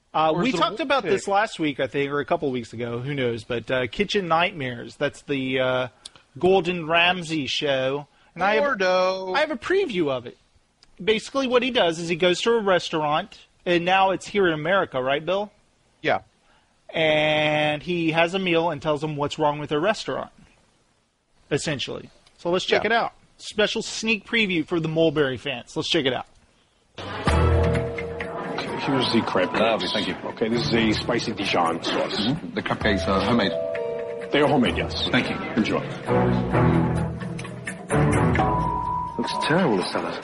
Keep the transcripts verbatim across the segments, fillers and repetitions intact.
Uh, we is it a talked wolf about pig? this last week, I think, or a couple weeks ago. Who knows? But uh, Kitchen Nightmares. That's the uh, Gordon Ramsay show. And I have, Gordo. I have a preview of it. Basically what he does is he goes to a restaurant, and now it's here in America, right, Bill? Yeah. And he has a meal and tells them what's wrong with their restaurant, essentially. So let's check Yeah. it out. Special sneak preview for the Mulberry fans. Let's check it out. Here's the crab cakes. Lovely, thank you. Okay, this is a spicy Dijon sauce. Mm-hmm. The cupcakes are homemade. They are homemade, yes. Thank you. Enjoy. Looks terrible, the salad.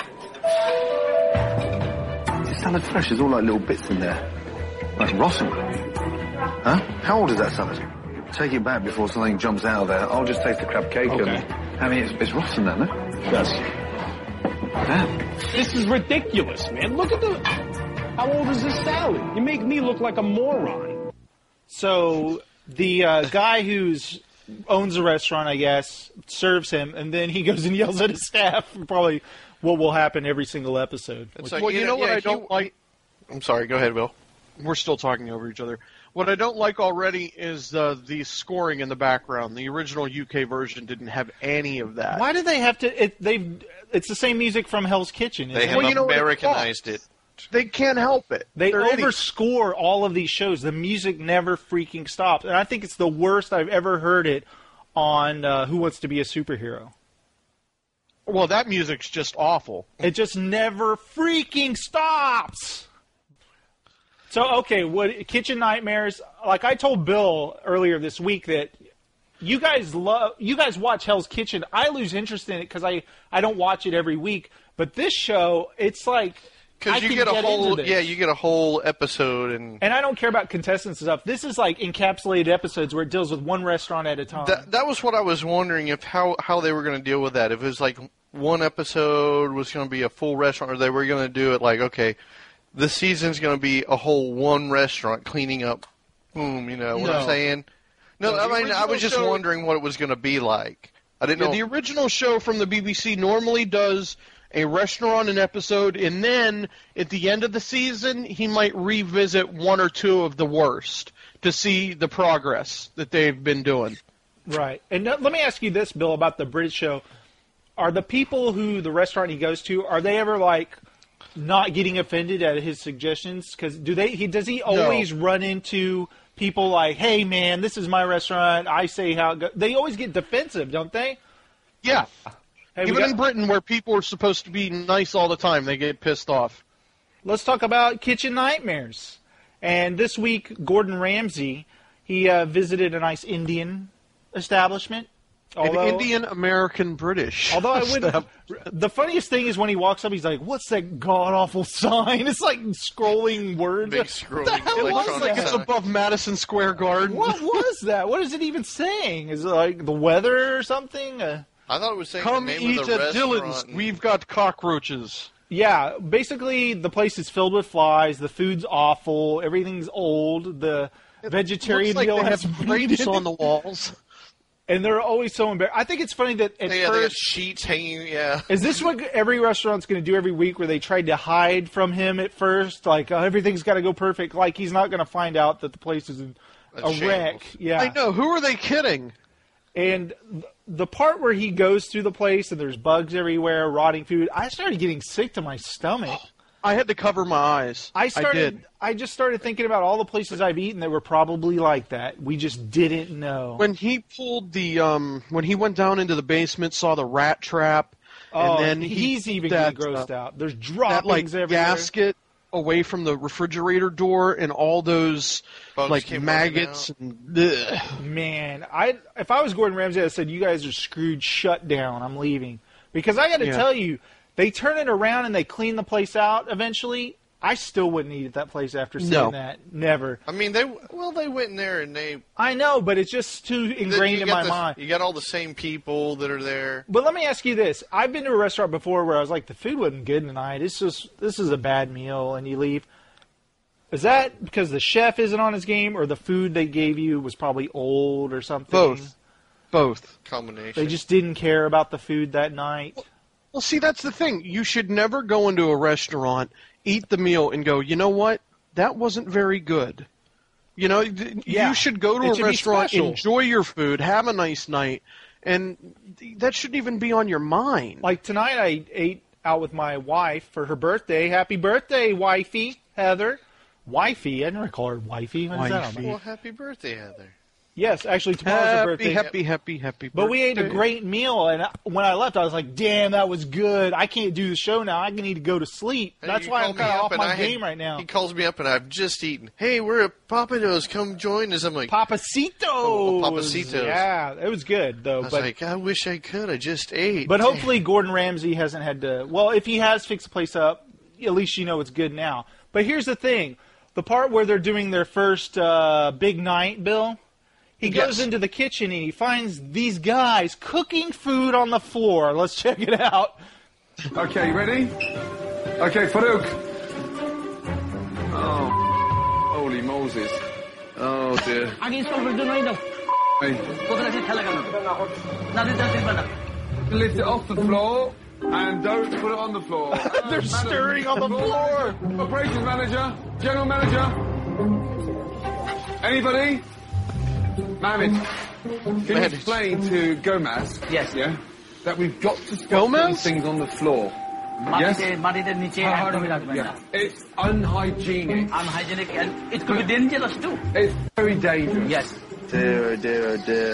Is salad fresh? There's all like little bits in there. Like rotten. Huh? How old is that salad? Take it back before something jumps out of there. I'll just taste the crab cake Okay. and... I mean, it's, it's rotten, that, no? Yes. Damn. This is ridiculous, man. Look at the... How old is this salad? You make me look like a moron. So the uh, guy who's owns the restaurant, I guess, serves him, and then he goes and yells at his staff. Probably what will happen every single episode. It's Well, you know what yeah, I he- don't like? I'm sorry. Go ahead, Bill. We're still talking over each other. What I don't like already is uh, the scoring in the background. The original U K version didn't have any of that. Why do they have to? It, they've. It's the same music from Hell's Kitchen. They isn't have it? Well, you know what it Americanized it. They can't help it. They They're idiots. overscore all of these shows. The music never freaking stops, and I think it's the worst I've ever heard it on uh, Who Wants to Be a Superhero. Well, that music's just awful. It just never freaking stops. So, okay, what Kitchen Nightmares? Like I told Bill earlier this week that you guys love, you guys watch Hell's Kitchen. I lose interest in it because I I don't watch it every week. But this show, it's like I Because you can get a get whole, into this. yeah, you get a whole episode, and And I don't care about contestants and stuff. This is like encapsulated episodes where it deals with one restaurant at a time. that that was what I was wondering if how how they were going to deal with that. If it was like one episode was going to be a full restaurant, or they were going to do it like, okay, this season's going to be a whole one restaurant cleaning up. Boom, you know what I'm No. saying? No, No, I the mean I was original just show- wondering what it was going to be like. I didn't Yeah, know. the original show from the B B C normally does a restaurant an episode, and then at the end of the season, he might revisit one or two of the worst to see the progress that they've been doing. Right. And now, let me ask you this, Bill, about the British show. Are the people who the restaurant he goes to, are they ever like not getting offended at his suggestions? Because do they? He does he always run into people like, "Hey, man, this is my restaurant. I say how it goes." They always get defensive, don't they? Yeah. Hey, we Even got- in Britain, where people are supposed to be nice all the time, they get pissed off. Let's talk about Kitchen Nightmares. And this week, Gordon Ramsay, he uh, visited a nice Indian establishment. Although, An Indian American British. Although I would, the funniest thing is when he walks up, he's like, "What's that god awful sign?" It's like scrolling words. Big What scrolling the hell It was looks electronic like it's sign. above Madison Square Garden. What was that? What is it even saying? Is it like the weather or something? Uh, I thought it was saying Come the name eat of the at restaurant. Dylan's. and- We've got cockroaches. yeah, basically the place is filled with flies. The food's awful. Everything's old. The vegetarian Looks like meal they has have meat grapes in on it. the walls. And they're always so embarrassed. I think it's funny that at yeah, they got first. sheets hanging. Yeah. Is this what every restaurant's going to do every week where they tried to hide from him at first? Like, oh, everything's got to go perfect. Like, he's not going to find out that the place is in A a shambles. wreck. Yeah. I know. Who are they kidding? And th- the part where he goes through the place and there's bugs everywhere, rotting food, I started getting sick to my stomach. I had to cover my eyes. I started. did. I just started thinking about all the places I've eaten that were probably like that. We just didn't know. When he pulled the, um, when he went down into the basement, saw the rat trap, oh, and then he, he's even that, getting grossed uh, out. There's that droppings like everywhere. gasket away from the refrigerator door, and all those Bugs like came running maggots out. and ugh. Man, I if I was Gordon Ramsay, I'd said, "You guys are screwed. Shut down. I'm leaving." Because I got to Yeah. tell you, they turn it around and they clean the place out eventually. I still wouldn't eat at that place after seeing No. that. Never. I mean, they well, they went in there and they I know, but it's just too ingrained you in got my the- mind. You got all the same people that are there. But let me ask you this: I've been to a restaurant before where I was like, the food wasn't good tonight. It's just this is a bad meal, and you leave. Is that because the chef isn't on his game, or the food they gave you was probably old or something? Both. Both. Combination. They just didn't care about the food that night. Well, see, that's the thing. You should never go into a restaurant, eat the meal, and go, you know what? that wasn't very good. You know, th- Yeah. you should go to It a should be restaurant, special. enjoy your food, have a nice night, and th- that shouldn't even be on your mind. Like tonight, I ate out with my wife for her birthday. Happy birthday, wifey, Heather. Wifey, I never call her wifey. What is that? Wifey. Well, happy birthday, Heather. Yes, actually tomorrow's her happy, birthday. happy, happy, happy. But we ate a birthday. great meal, and I- when I left, I was like, "Damn, that was good. I can't do the show now. I need to go to sleep." Hey, That's you why call I'm me kind of up off and my I had- game right now. He calls me up and I've just eaten. Hey, we're at Papados. Come join us. I'm like, Papacitos. Oh, Papacitos. Yeah, it was good though. I was but like, I wish I could. I just ate. but hopefully Gordon Ramsay hasn't had to. Well, if he has fixed the place up, at least you know it's good now. But here's the thing: the part where they're doing their first uh, big night, Bill. He goes Yes. into the kitchen and he finds these guys cooking food on the floor. Let's check it out. Okay, ready? Okay, Farouk. Oh, holy Moses. Oh dear. আগে stall করে দিন না Hey, কোথায় আছে খেলা কেন না দিতে দিতে না lift it off the floor and don't put it on the floor. They're stirring on the floor. Operations manager, general manager. Anybody? Mohammed, can you Mohammed. explain to Gomez? Yes. Yeah. That we've got to stop Gomez? putting things on the floor. মাটিতে মাটিতে নিচে একদমই রাখবেন না Yeah. It's unhygienic. unhygienic and it could be dangerous too. It's very dangerous. Yes. Dear, oh dear, oh dear.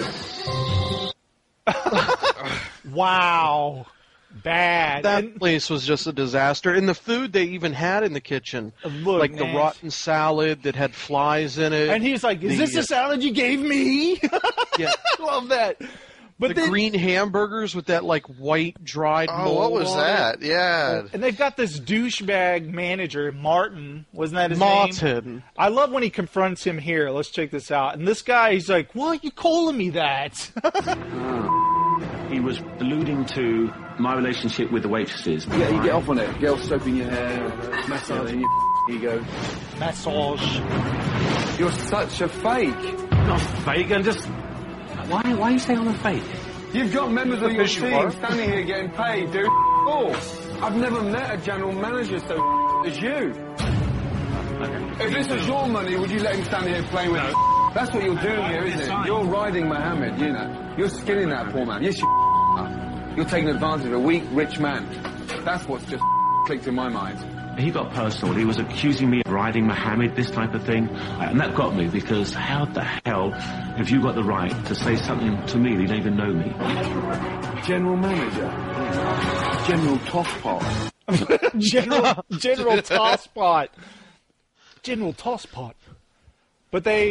Wow. Bad. That And- place was just a disaster. And the food they even had in the kitchen, Look, like the man. rotten salad that had flies in it. And he's like, "Is the, this the salad you gave me?" Yeah. Love that. But the then, green hamburgers with that like white dried oh, mold what was on that? it? Yeah. and they've got this douchebag manager, Martin. Wasn't that his name? Martin. I love when he confronts him here. Let's check this out. And this guy, he's like, "Why are you calling me that?" He was alluding to my relationship with the waitresses. Yeah, you get off on it. Girl soaping your hair, massaging your ego. Massage. You're such a fake. Not fake, and just why? Why are you saying I'm a fake? You've got members of your Because you team are. standing here getting paid, dude. Oh, I've never met a general manager so as you. If this was your money, would you let him stand here playing with it? That's what you're doing here, isn't it? You're riding Mohammed, you know. You're skinning that poor man. Yes, you are. You're taking advantage of a weak, rich man. That's what's just clicked in my mind. He got personal. He was accusing me of riding Mohammed, this type of thing, and that got me because how the hell have you got the right to say something to me that you don't even know me? General manager. General Tosspot. General General Tosspot. General Tosspot. But they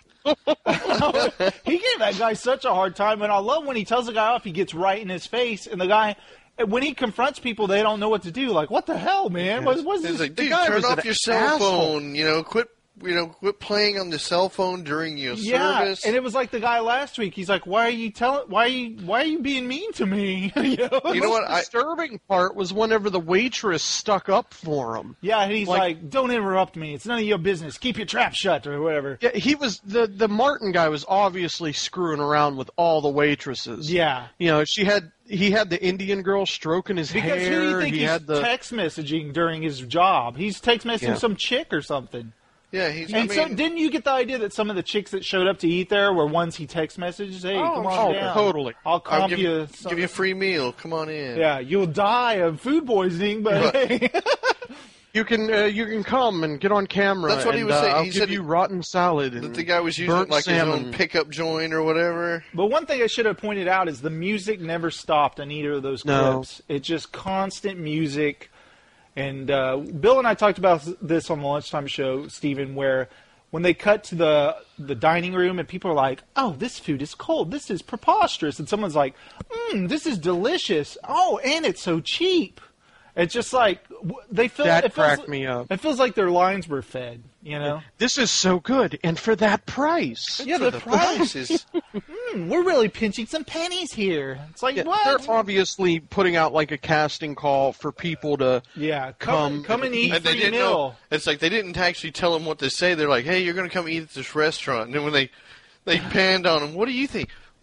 he gave that guy such a hard time, and I love when he tells the guy off, he gets right in his face, and the guy when he confronts people, they don't know what to do. Like, what the hell, man? What, what's He's this? like, the dude, guy turn was off an your cell asshole. phone. You know, quit. You know, quit playing on the cell phone during your Yeah, service. and it was like the guy last week. He's like, "Why are you telling? Why are you? Why are you being mean to me?" you know? You know what? The I, disturbing part was whenever the waitress stuck up for him. Yeah, and he's Like- like, "Don't interrupt me. It's none of your business. Keep your trap shut," or whatever. Yeah, he was the the Martin guy was obviously screwing around with all the waitresses. Yeah. you know, she had he had the Indian girl stroking his Because hair. who do you think he he's had the text messaging during his job? He's text messaging Yeah. some chick or something. yeah, he's. And I so, mean, didn't you get the idea that some of the chicks that showed up to eat there were ones he text messages? Hey, Oh, come on oh, down. totally. I'll I'll comp give you. some- give you a free meal. Come on in. yeah, you'll die of food poisoning, but Right. hey. you can uh, you can come and get on camera. That's what he and, was uh, saying. I'll He give said you he- rotten salad and That the guy was using burnt like salmon. his own pickup joint or whatever. But one thing I should have pointed out is the music never stopped on either of those No. clips. It's just constant music. And uh, Bill and I talked about this on the lunchtime show, Stephen, where when they cut to the the dining room and people are like, "Oh, this food is cold. This is preposterous," and someone's like, "Mmm, this is delicious. Oh, and it's so cheap." It's just like w- they feel That it feels, cracked me up. It feels like their lines were fed, you know. This is so good, and for that price. Yeah, For the the price. price is Mm, we're really pinching some pennies here. It's like Yeah, what? they're obviously putting out like a casting call for people to. Yeah, Come come come and eat and they free didn't meal. know. It's like they didn't actually tell him what to say. They're like, "Hey, you're going to come eat at this restaurant." And then when they they panned on him, what do you think?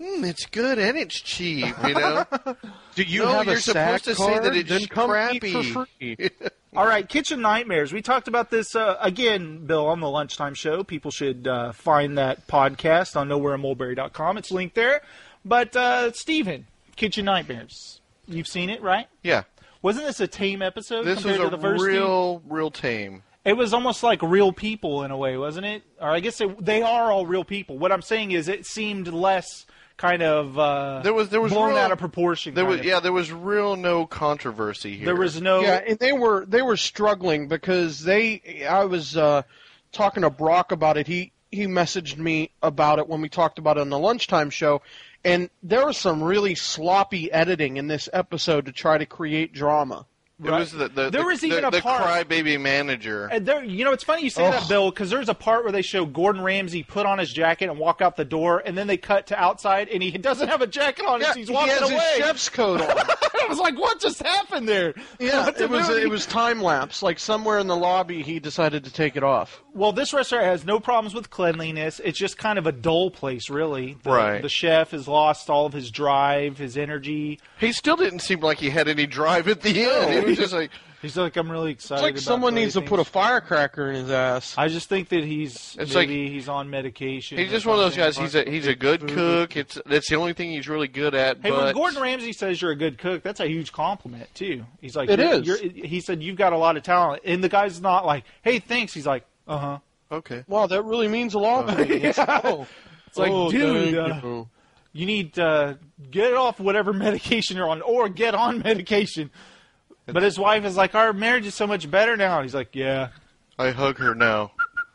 mm, it's good and it's cheap, you know? Do you no, have you're a SAG supposed to card? say that it's then come crappy. eat for free. All right, Kitchen Nightmares. We talked about this, uh, again, Bill, on the Lunchtime Show. People should uh, find that podcast on nowhere in mulberry dot com. It's linked there. But, uh, Steven, Kitchen Nightmares. You've seen it, right? Yeah. Wasn't this a tame episode This was compared a to the first two? real, real tame. It was almost like real people in a way, wasn't it? Or I guess it, they are all real people. What I'm saying is it seemed less kind of uh, There was there was blown real, out of proportion. There kind was of. yeah, there was real no controversy here. There was no. Yeah, and they were they were struggling because they. I was uh, talking to Brock about it. He he messaged me about it when we talked about it on the Lunchtime Show, and there was some really sloppy editing in this episode to try to create drama. It was the, the, There the, was even the, a the part- crybaby manager. And there, you know, it's funny you say that, Bill, because there's a part where they show Gordon Ramsay put on his jacket and walk out the door, and then they cut to outside, and he doesn't have a jacket on. Yeah, as he's walking he has away. his chef's coat on. I was like, what just happened there? Yeah, What it was did- it was time lapse. Like somewhere in the lobby, he decided to take it off. Well, this restaurant has no problems with cleanliness. It's just kind of a dull place, really. The, Right. The chef has lost all of his drive, his energy. He still didn't seem like he had any drive at the end. It was just like, He's like, I'm really excited. It's like about someone needs to things. put a firecracker in his ass. I just think that he's It's maybe he's on medication. he's or just one of those guys. something. He's a he's a good cook. It's that's the only thing he's really good at. Hey, but when Gordon Ramsay says you're a good cook, that's a huge compliment too. He's like, It you're, is. You're, he said you've got a lot of talent, and the guy's not like, hey, thanks. He's like, uh huh. okay, Wow, that really means a lot to me. Yeah. Oh. It's like, Oh, dude, thank uh, you. you need to uh, get off whatever medication you're on, or get on medication. But his wife is like, our marriage is so much better now. And he's like, yeah. I hug her now.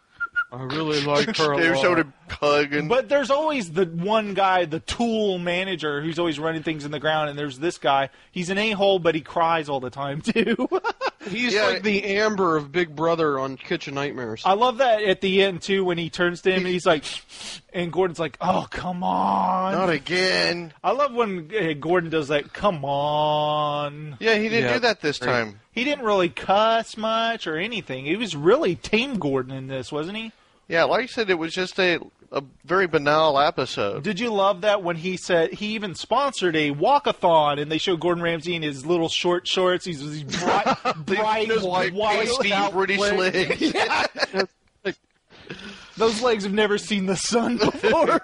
I really like her They a showed lot. him hugging. But there's always the one guy, the tool manager, who's always running things in the ground, and there's this guy. He's an a-hole, but he cries all the time, too. He's Yeah. like the Amber of Big Brother on Kitchen Nightmares. I love that at the end, too, when he turns to him, and he's like, and Gordon's like, oh, come on. Not again. I love when uh, Gordon does that, come on. Yeah, he didn't Yeah. do that this Great. time. He didn't really cuss much or anything. He was really tame Gordon in this, wasn't he? Yeah, like I said, it was just a a very banal episode. Did you love that when he said he even sponsored a walkathon and they show Gordon Ramsay in his little short shorts? He's these bright, bright, Those white, white pasty out British legs. Yeah. Those legs have never seen the sun before.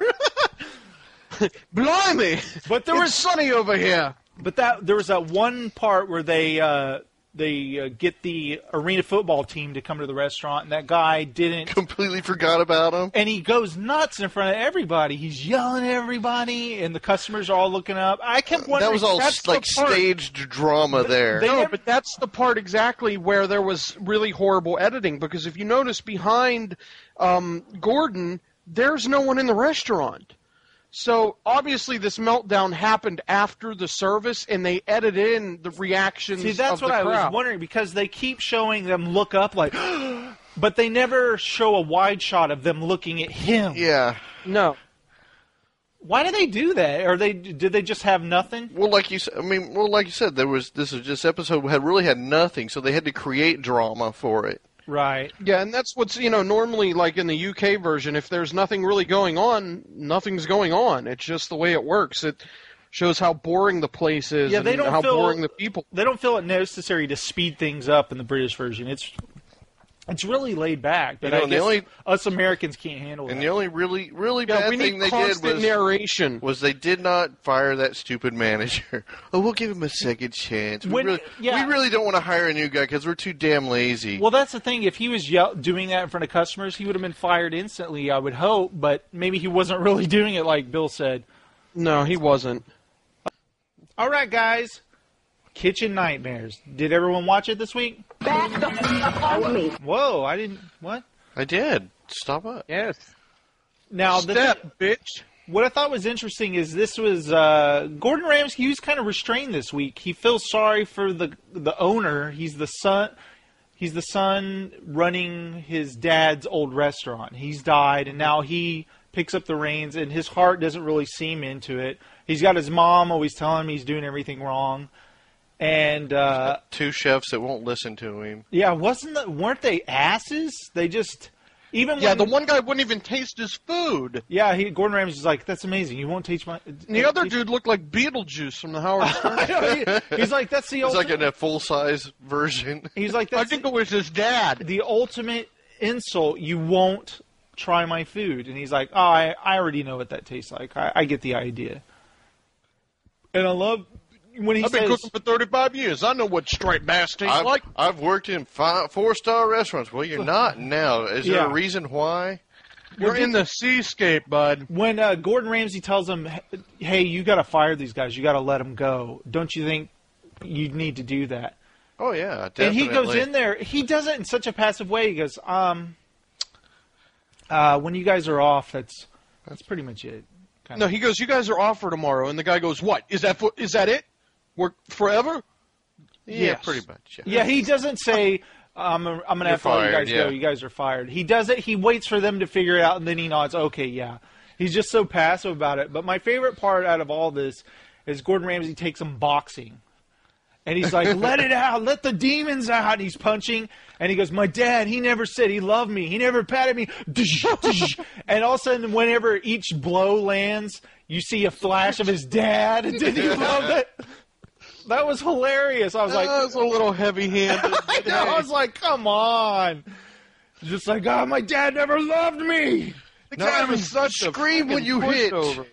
Blimey! But there It's was, sunny over here. but that there was that one part where they uh, they uh, get the arena football team to come to the restaurant, and that guy didn't. Completely forgot about him. And he goes nuts in front of everybody. He's yelling at everybody, and the customers are all looking up. I kept wondering. That was all that's like the part- staged drama there. They No, never- but that's the part exactly where there was really horrible editing, because if you notice behind um, Gordon, there's no one in the restaurant. So obviously this meltdown happened after the service, and they edited in the reactions See, that's of what the I crowd. was wondering, because they keep showing them look up like, but they never show a wide shot of them looking at him. Yeah. No. Why do they do that? Or they did they just have nothing? Well, like you said, I mean, well, like you said, there was this is just episode had really had nothing, so they had to create drama for it. Right. Yeah, and that's what's, you know, normally like in the U K version, if there's nothing really going on, nothing's going on. It's just the way it works. It shows how boring the place is Yeah, they and don't how feel- boring the people. They don't feel it necessary to speed things up in the British version. It's it's really laid back, but You know, I and the guess only- us Americans can't handle And that. the only really, really Yeah, bad we thing need they did constant was narration. was they did not fire that stupid manager. Oh, we'll give him a second chance. We, When- really, yeah. we really don't want to hire a new guy because we're too damn lazy. Well, that's the thing. If he was yell- doing that in front of customers, he would have been fired instantly, I would hope. But maybe he wasn't really doing it like Bill said. No, he wasn't. All right, guys. Kitchen Nightmares. Did everyone watch it this week? Back the f- up on me. Whoa, I didn't. What? I did. Stop up. Yes. Now, the Step, bitch. what I thought was interesting is this was uh, Gordon Ramsay. He was kind of restrained this week. He feels sorry for the the owner. He's the son. He's the son running his dad's old restaurant. He's died, and now he picks up the reins, and his heart doesn't really seem into it. He's got his mom always telling him he's doing everything wrong, and uh, Two chefs that won't listen to him. yeah, wasn't the, weren't they asses? They just Even Yeah, when, the one guy wouldn't even taste his food. Yeah, he, Gordon Ramsay's like, that's amazing. You won't taste my. And the other dude looked like Beetlejuice from the Howard Stern show. he, he's like, that's the It's ultimate. like in a full size version. He's like, I that's think the, it was his dad. the ultimate insult. You won't try my food. And he's like, oh, I, I already know what that tastes like. I, I get the idea. And I love when he I've says, been cooking for thirty-five years. I know what striped bass tastes I've, like. I've worked in five, four-star restaurants. Well, you're not now. Is there Yeah. a reason why? You're in the seascape, bud. when uh, Gordon Ramsay tells him, hey, you got to fire these guys. You got to let them go. Don't you think you need to do that? Oh, yeah, definitely. And he goes in there. He does it in such a passive way. He goes, um, uh, when you guys are off, that's that's pretty much it. Kind No, of. he goes, you guys are off for tomorrow. And the guy goes, what? Is that for, is that it? Work forever? Yeah, Yes. pretty much. Yeah. Yeah, he doesn't say, um, I'm going to have to let you fired, guys yeah. go. You guys are fired. He does it. He waits for them to figure it out, and then he nods, okay, yeah. He's just so passive about it. But my favorite part out of all this is Gordon Ramsay takes him boxing. And he's like, let it out. Let the demons out. And he's punching. And he goes, my dad, he never said he loved me. He never patted me. And all of a sudden, whenever each blow lands, you see a flash of his dad. Didn't you love it? That was hilarious. I was like, That was a little heavy-handed. I know. I was like, come on. Just like, oh, my dad never loved me. The guy was such a Scream when freaking you hit. pushover.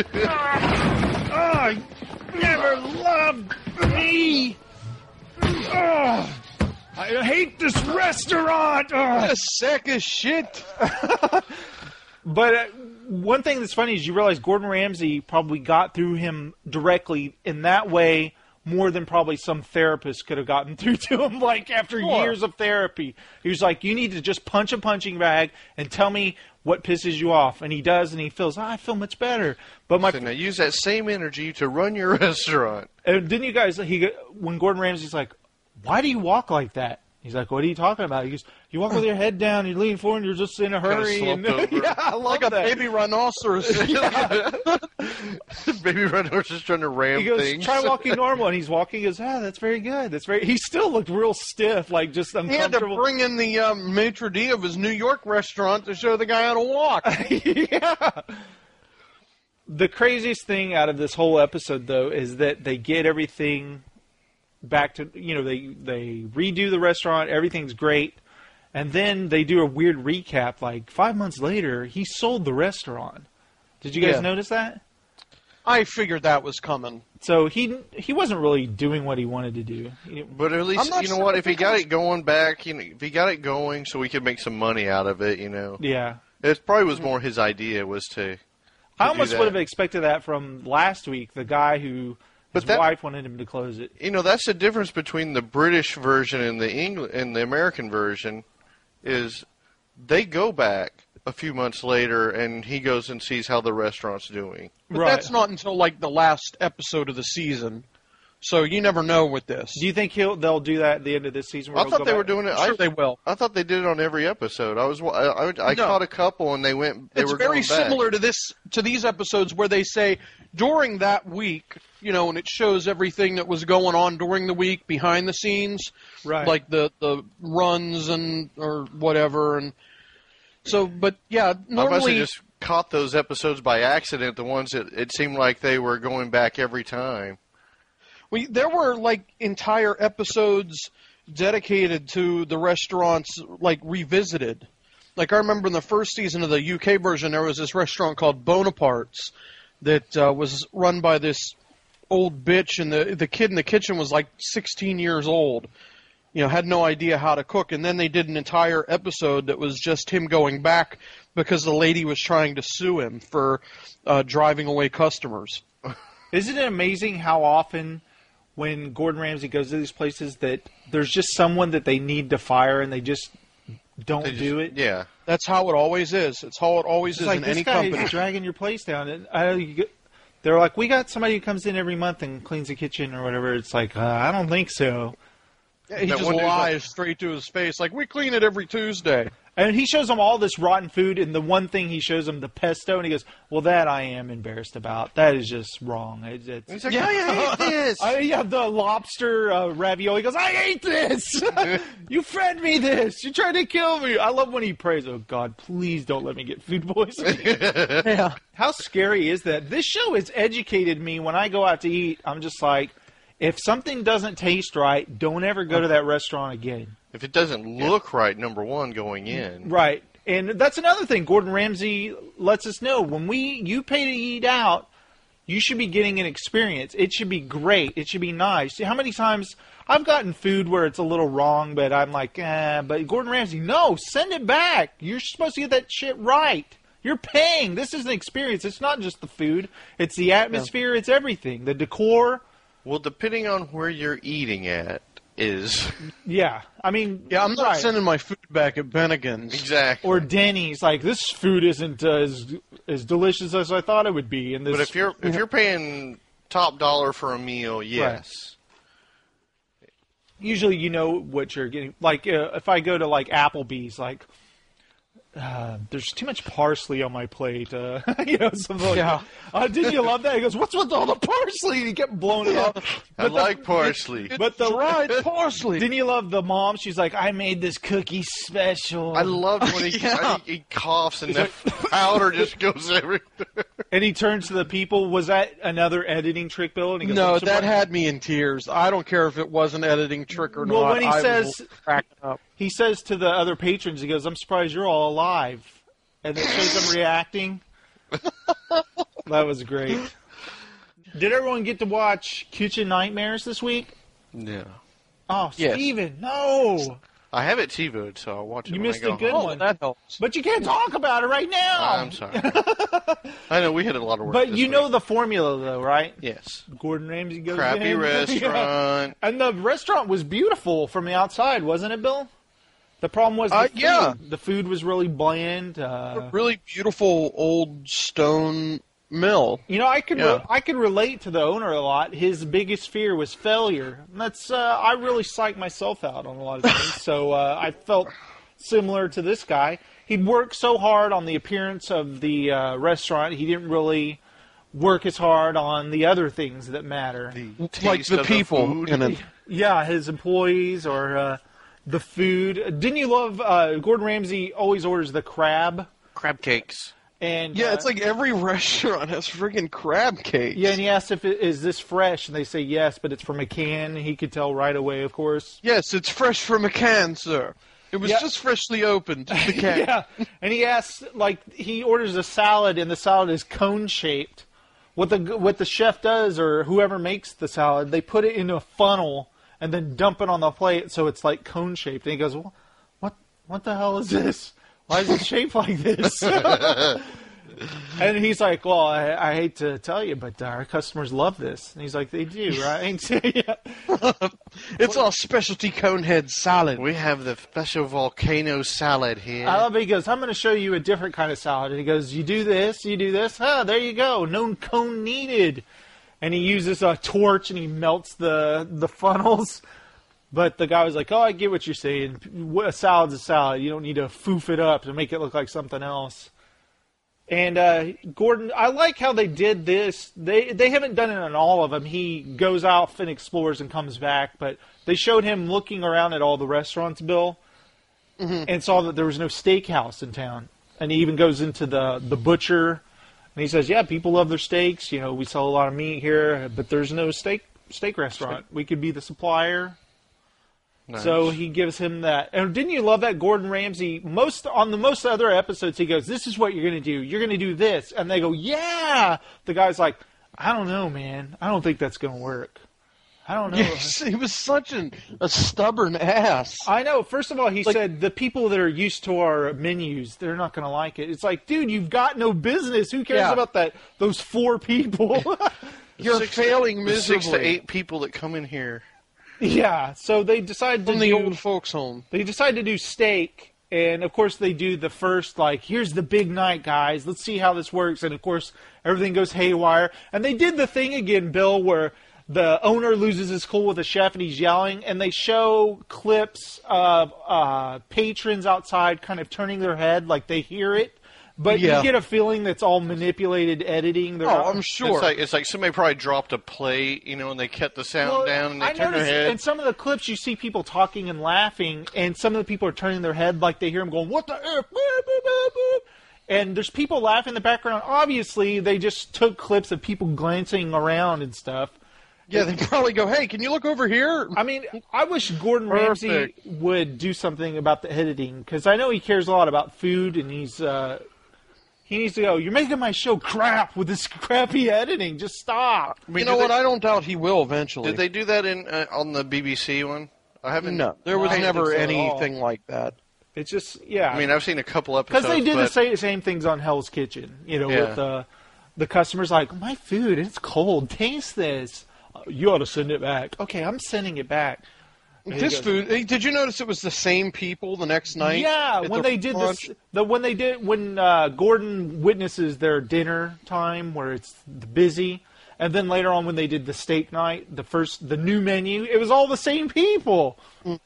Oh, he never loved me. Oh, I hate this restaurant. Oh. A sack of shit. But uh, one thing that's funny is you realize Gordon Ramsay probably got through him directly in that way more than probably some therapist could have gotten through to him, like after Sure. years of therapy. He was like, you need to just punch a punching bag and tell me what pisses you off. And he does, and he feels, oh, I feel much better. But my So now use that same energy to run your restaurant. And didn't you guys, he when Gordon Ramsay's like, why do you walk like that? He's like, what are you talking about? He goes, you walk with your head down, you lean forward, and you're just in a hurry. slumped And, over. yeah, I love Like a that. baby rhinoceros. Baby Runner's just trying to ram He goes, things. try walking normal. And he's walking, he goes, ah, that's very good. That's very. He still looked real stiff, like just He had to uncomfortable. bring in the um, maitre d' of his New York restaurant to show the guy how to walk. Yeah. The craziest thing out of this whole episode, though, is that they get everything back to, you know, they they redo the restaurant, everything's great, and then they do a weird recap, like, five months later, he sold the restaurant. Did you guys Yeah. notice that? I figured that was coming. So he he wasn't really doing what he wanted to do. He- But at I'm least, not you know sure what, if if he it got was- it going back, you know, if he got it going so we could make some money out of it, you know. yeah. It probably was more his idea was to, to I do almost that. would have expected that from last week, the guy who But his that- wife wanted him to close it. You know, that's the difference between the British version and the Engl- and the American version is they go back a few months later and he goes and sees how the restaurant's doing. But Right. that's not until like the last episode of the season. So you never know with this. Do you think he'll they'll do that at the end of this season? where I he'll thought go they back? were doing it. I'm sure I, they will. I thought they did it on every episode. I was I, I, I No. caught a couple and they went. They It's were very going back. similar to this to these episodes where they say during that week, you know, and it shows everything that was going on during the week behind the scenes, Right. like the the runs and or whatever, and so. But yeah, I must have normally just caught those episodes by accident. The ones that it seemed like they were going back every time. we there were like entire episodes dedicated to the restaurants, like revisited. Like I remember in the first season of the U K version, there was this restaurant called Bonaparte's that uh, was run by this old bitch, and the the kid in the kitchen was like sixteen years old. You know, had no idea how to cook, and then they did an entire episode that was just him going back because the lady was trying to sue him for uh, driving away customers. Isn't it amazing how often when Gordon Ramsay goes to these places that there's just someone that they need to fire and they just don't They just- do it? Yeah. That's how it always is. It's how it always It's is like in this any guy company. is dragging your place down. And I, you get- they're like, we got somebody who comes in every month and cleans the kitchen or whatever. It's like, uh, I don't think so. He That just one dude's lies straight to his face, like, we clean it every Tuesday. And he shows them all this rotten food, and the one thing he shows them, the pesto, and he goes, well, that I am embarrassed about. That is just wrong. It, it's, He's like, yeah, I hate this. I, yeah, the lobster uh, ravioli. He goes, I hate this. You fed me this. You tried to kill me. I love when he prays, oh, God, please don't let me get food poisoning. Yeah. How scary is that? This show has educated me when I go out to eat. I'm just like, if something doesn't taste right, don't ever go to that restaurant again. If it doesn't look right, number one, going in. Right. And that's another thing Gordon Ramsay lets us know. When we you pay to eat out, you should be getting an experience. It should be great. It should be nice. How many times I've gotten food where it's a little wrong, but I'm like, eh. But Gordon Ramsay, no, send it back. You're supposed to get that shit right. You're paying. This is an experience. It's not just the food. It's the atmosphere. Yeah. It's everything. The decor. Well, depending on where you're eating at is... Yeah. I mean... Yeah, I'm not right. sending my food back at Bennigan's. Exactly. Or Denny's. Like, this food isn't uh, as as delicious as I thought it would be. And this, but if you're if you're paying top dollar for a meal, yes. Right. Usually you know what you're getting. Like, uh, if I go to, like, Applebee's, like... Uh, there's too much parsley on my plate. Uh, you know, something like yeah. uh, didn't you love that? He goes, "What's with all the parsley?" And he kept blowing it off. I like parsley. But the right parsley. Didn't you love the mom? She's like, "I made this cookie special." I loved when he, yeah. he, he coughs and the powder just goes everywhere. And he turns to the people. Was that another editing trick, Bill? And he goes, no, that had me in tears. I don't care if it was an editing trick or well, not. Well, when he I says, was cracking up. He says to the other patrons, he goes, "I'm surprised you're all alive." And it shows them reacting. That was great. Did everyone get to watch Kitchen Nightmares this week? No. Oh, yes. Steven, no. I have it TiVo'd, so I'll watch it You when missed I go a good home. one. Oh, that helps. But you can't talk about it right now. I'm sorry. I know we had a lot of work But this you week. know the formula, though, right? Yes. Gordon Ramsay goes Crappy in. restaurant. And the restaurant was beautiful from the outside, wasn't it, Bill? The problem was the Uh, food. yeah. The food was really bland. Uh, Really beautiful old stone mill. You know, I could Yeah. re- I could relate to the owner a lot. His biggest fear was failure. And that's uh, I really psych myself out on a lot of things. So uh, I felt similar to this guy. He'd worked so hard on the appearance of the uh, restaurant, he didn't really work as hard on the other things that matter. The Like taste the of people. food. in it. Yeah, his employees or uh, the food. Didn't you love uh, Gordon Ramsay always orders the crab? Crab cakes. And Yeah, uh, it's like every restaurant has freaking crab cakes. yeah, and he asked if it, is this fresh, and they say yes, but it's from a can. He could tell right away, of course. Yes, it's fresh from a can, sir. It was Yeah. just freshly opened, the can. Yeah, and he asks, like, he orders a salad, and the salad is cone-shaped. What the what the chef does, or whoever makes the salad, they put it into a funnel and then dump it on the plate so it's like cone-shaped. And he goes, well, what what the hell is this? Why is it shaped like this? And he's like, well, I, I hate to tell you, but our customers love this. And he's like, they do, right? Yeah. It's our specialty conehead salad. We have the special volcano salad here. I love it. He goes, I'm going to show you a different kind of salad. And he goes, you do this, you do this. Ah, there you go. No cone needed. And he uses a torch and he melts the the funnels. But the guy was like, oh, I get what you're saying. A salad's a salad. You don't need to foof it up to make it look like something else. And uh, Gordon, I like how they did this. They they haven't done it on all of them. He goes out and explores and comes back. But they showed him looking around at all the restaurants, Bill, mm-hmm. and saw that there was no steakhouse in town. And he even goes into the, the butcher, and he says, yeah, people love their steaks. You know, we sell a lot of meat here, but there's no steak steak restaurant. We could be the supplier. Nice. So he gives him that. And didn't you love that Gordon Ramsay? Most on the most other episodes, he goes, "This is what you're going to do. You're going to do this," and they go, "Yeah." The guy's like, "I don't know, man. I don't think that's going to work. I don't know." Yes, he was such an, a stubborn ass. I know. First of all, he Like- said the people that are used to our menus, they're not going to like it. It's like, dude, you've got no business. Who cares Yeah. about that? Those four people. You're Six- failing the miserably. Six to eight people that come in here. Yeah. So they decided to From the do. old folks' home. They decide to do steak, and of course they do the first, like, here's the big night, guys. Let's see how this works. And of course everything goes haywire. And they did the thing again, Bill, where the owner loses his cool with the chef and he's yelling, and they show clips of uh, patrons outside kind of turning their head like they hear it. But Yeah. you get a feeling that's all manipulated editing. They're Oh, not- I'm sure. It's like it's like somebody probably dropped a plate, you know, and they kept the sound Well, down and they I turned their noticed head. in some of the clips you see people talking and laughing, and some of the people are turning their head like they hear them going, "What the F?" Boop, boop, boop, boop. And there's people laughing in the background. Obviously, they just took clips of people glancing around and stuff. Yeah, they probably go, hey, can you look over here? I mean, I wish Gordon Ramsay Perfect. would do something about the editing, because I know he cares a lot about food, and he's uh, he needs to go, you're making my show crap with this crappy editing. Just stop. I mean, You know did what? they- I don't doubt he will eventually. Did they do that in uh, on the B B C one? I haven't. No, there was I don't never think so at all. anything like that. It's just, yeah. I mean, I've seen a couple episodes. Because they did but the same, same things on Hell's Kitchen, you know, Yeah. with uh, the customers like, my food, it's cold. Taste this. Uh, You ought to send it back. Okay, I'm sending it back. And he This goes, food. Hey, did you notice it was the same people the next night? Yeah, at when the they did brunch? this, the when they did when uh, Gordon witnesses their dinner time where it's busy, and then later on when they did the steak night, the first the new menu, it was all the same people.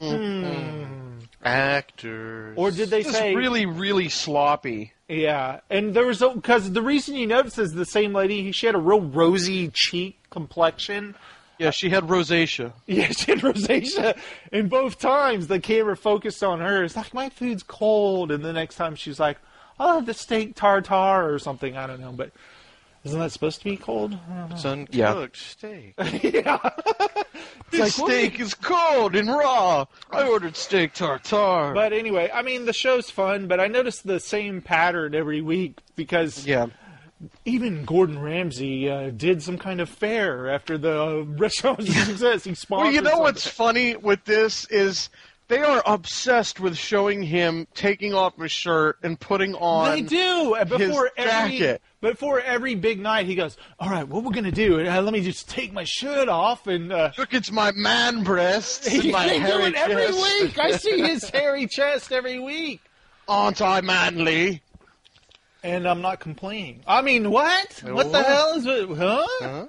actors. Or did they This is say really, really sloppy. Yeah, and there was because the reason you notice is the same lady. She had a real rosy cheek complexion. Yeah, she had rosacea. Yeah, she had rosacea. And both times the camera focused on her. It's like, my food's cold. And the next time she's like, I'll have the steak tartare or something. I don't know. But isn't that supposed to be cold? I don't know. It's uncooked Yeah. steak. Yeah. This like, steak is cold and raw. I ordered steak tartare. But anyway, I mean, the show's fun, but I noticed the same pattern every week because yeah. even Gordon Ramsay uh, did some kind of fair after the uh, restaurant was a success. He sponsored Well, you know what's something. funny with this is they are obsessed with showing him taking off his shirt and putting on. They do. And Before his every jacket. before every big night, he goes, all right, what we're going to do, uh, let me just take my shirt off. And uh, Look, it's my man breasts and my they do hairy it every chest. week. I see his hairy chest every week. Aren't I manly? And I'm not complaining. I mean, what? What the What? hell is it? Huh?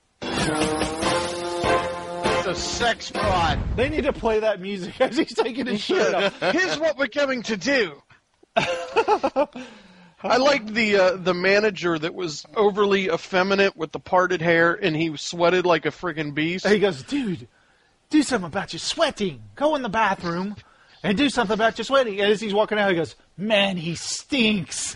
It's a sex fraud. They need to play that music as he's taking his shirt off. Here's what we're going to do. I liked the uh, the manager that was overly effeminate with the parted hair, and he sweated like a friggin' beast. He goes, dude, do something about your sweating. Go in the bathroom and do something about your sweating. And as he's walking out, he goes, man, he stinks.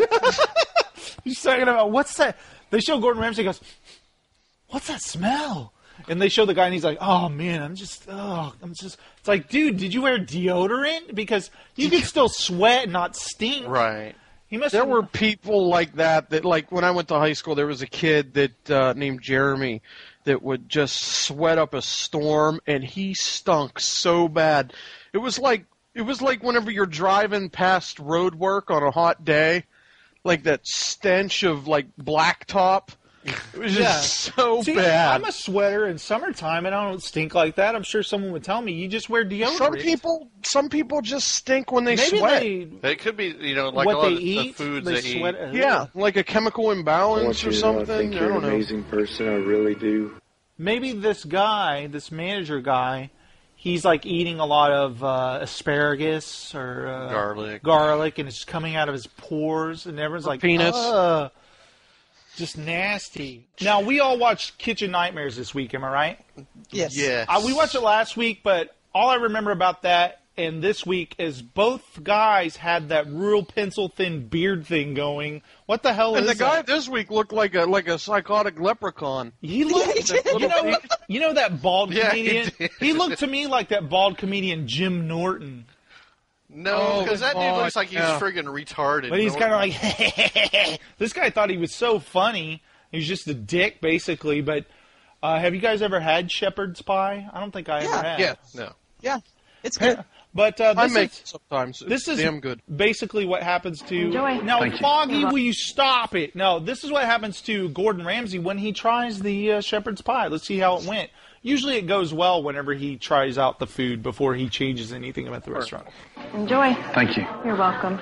He's talking about, what's that? They show Gordon Ramsay, he goes, what's that smell? And they show the guy, and he's like, oh, man, I'm just, oh, I'm just, it's like, dude, did you wear deodorant? Because you can still sweat and not stink. Right. He must There have- were people like that, that like when I went to high school, there was a kid that uh, named Jeremy that would just sweat up a storm, and he stunk so bad. It was like it was like whenever you're driving past road work on a hot day, like that stench of like blacktop. It was just Yeah. so See, bad. I'm a sweater in summertime, and I don't stink like that. I'm sure someone would tell me, you just wear deodorant. Some people, some people just stink when they Maybe sweat. they, It could be, you know, like what a lot they of the eat, foods they they, sweat. eat. Yeah, like a chemical I imbalance want or you to know I something. think I you're don't an know. amazing person. I really do. Maybe this guy, this manager guy, he's like eating a lot of uh, asparagus or uh, Garlic. garlic, and it's coming out of his pores, and everyone's like, penis. "Ugh." Just nasty. Now, we all watched Kitchen Nightmares this week, am I right? Yes. Yes. Uh, we watched it last week, but all I remember about that and this week is both guys had that real pencil-thin beard thing going. What the hell And is the guy that? this week looked like a like a psychotic leprechaun. He looked, you know, you know that bald Yeah, he comedian? did. He looked to me like that bald comedian Jim Norton. No, Oh, because that dude God, looks like he's yeah. friggin' retarded. But he's No- kind of like, this guy thought he was so funny. He was just a dick, basically. But uh, have you guys ever had shepherd's pie? I don't think I ever Yeah. have. Yes. No. Yeah, it's good. But uh, I this make is it sometimes. It's this is damn good. basically what happens to. Enjoy. Now, Thank you. Foggy, will you stop it? No, this is what happens to Gordon Ramsay when he tries the uh, shepherd's pie. Let's see how it went. Usually, it goes well whenever he tries out the food before he changes anything about the restaurant. Enjoy. Thank you. You're welcome.